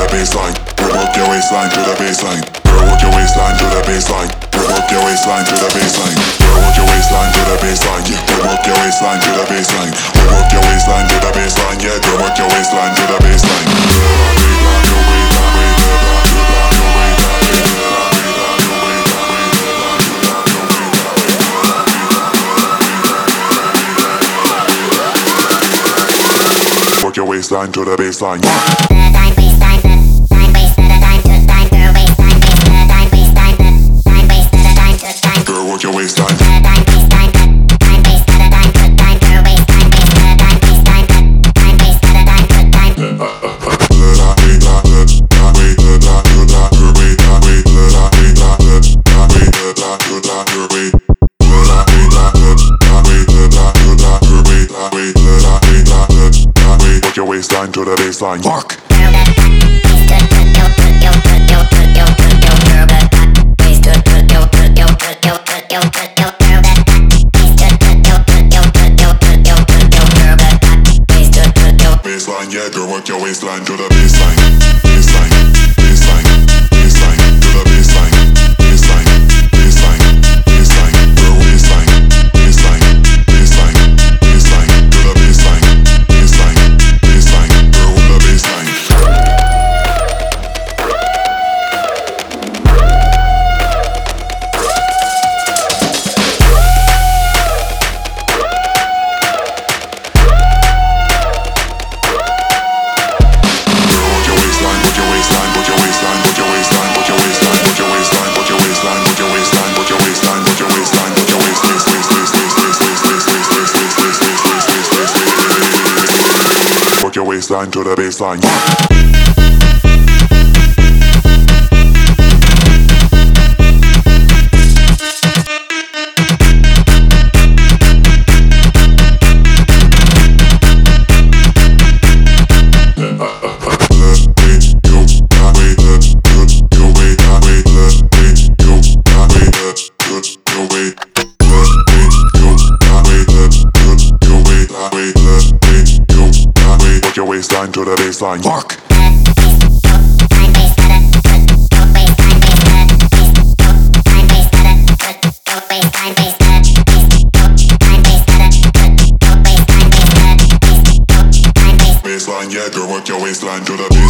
baseline. Work your waistline to the baseline. Girl, work your waistline to the baseline. Work your waistline to the baseline. Girl, work your waistline to the baseline. Yeah, work your waistline to the baseline. Work your waistline to the baseline. Yeah, girl, work your waistline to the baseline. Work your waistline to the baseline. Girl, work your waistline. Work your waistline to the baseline. Work. Baseline, yeah, girl, work your waistline to the baseline. Baseline, baseline, baseline, to the baseline. Baseline, baseline, baseline, girl, baseline. Baseline, baseline, baseline, to the baseline. Baseline, baseline, girl, to the baseline. Work your waistline to the baseline. Work your waistline to the baseline. Work. Baseline, yeah, girl, work your waistline to the baseline.